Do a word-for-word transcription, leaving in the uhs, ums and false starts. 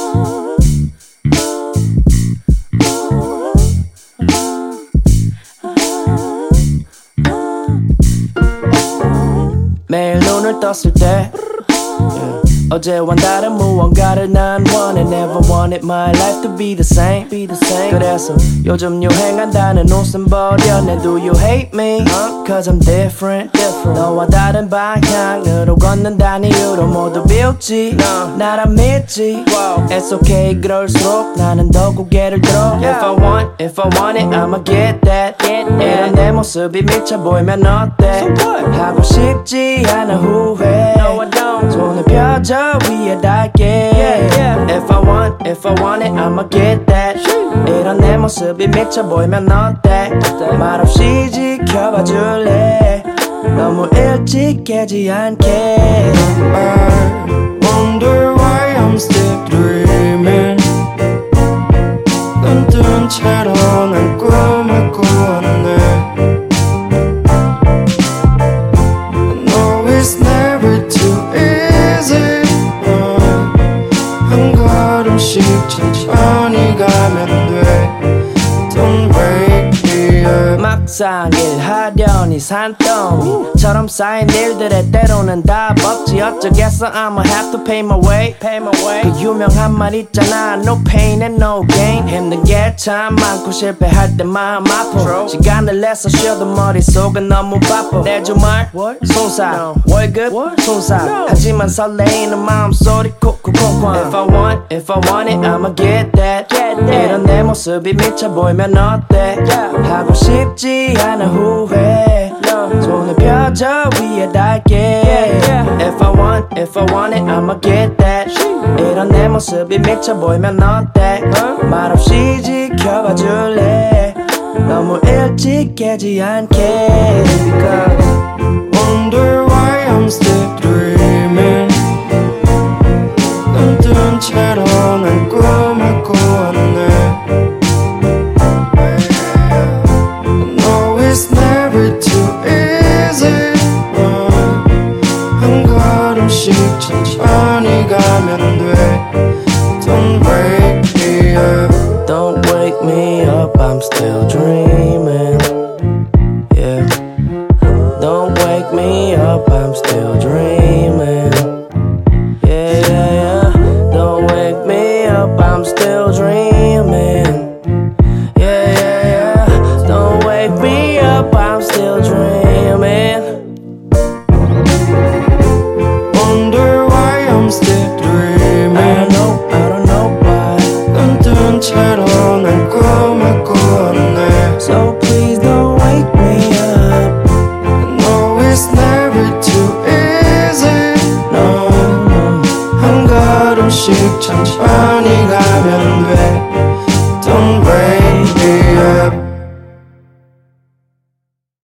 매일 눈을 떴을 때 yeah. 어제와 다른 무언가를 난 원해 Never wanted my life to be the same, be the same. 그래서 요즘 유행한다는 옷은 버렸네 Do you hate me? Uh? Cause I'm different, different. 너와 다른 방향으로 걷는다는 이유로 모두 비웃지 no. 나란 믿지 wow. It's okay 그럴수록 나는 더 고개를 들어 yeah. If I want, if I want it I'ma get that, get that. 이런 내 모습이 미쳐 보이면 어때 so what? 하고 싶지 않아 후회 No I don't 손을 펴줘 위에 닿게 yeah, yeah. If I want, if I want it I'ma get that 이런 내 모습이 미쳐 보이면 어때 말없이 지켜봐 줄래 너무 일찍 깨지 않게 I wonder why I'm still dreaming 눈 뜬 채로 난 꿈을 꾸었네 I know it's never too easy 한 걸음씩 천천히 가면 돼 Don't wake me up 막상 일하려니 산더미처럼 쌓인 일들에 때로는 답 없지 어쩌겠어 I'ma have to pay my way, pay my way. 그 유명한 말 있잖아 No pain and no gain 힘든 게 참 많고 실패할 때 마음 아파 시간을 내서 쉬어도 머릿속은 너무 바빠 내 주말 손사 no. 월급 손사 no. 하지만 설레이는 마음소리 콕콕콕콕 If I want, if I want it I'ma get that, get that. 이런 내 모습이 미쳐 보이면 어때 yeah. 하고 싶지 않아 후회 no. 손을 펴줘 위에 닿게 yeah, yeah. If I want, if I want it I'ma get that 이런 내 모습이 미쳐 보이면 어때 huh? 말없이 지켜봐 줄래 너무 일찍 깨지 않게 Because Wonder why I'm still dreaming 눈 뜬 채로 난 꿈을 꾸었네 I know it's never too easy 한 걸음씩 천천히 가면 돼 Don't wake me up Don't wake me up I'm still dreaming Yeah Don't wake me up I'm still dreaming Yeah, yeah, yeah Don't wake me up I'm still dreaming Yeah, yeah, yeah Don't wake me up I'm still dreaming Wonder why I'm still dreaming I don't know, I don't know why 눈 뜬 채로 난 꿈을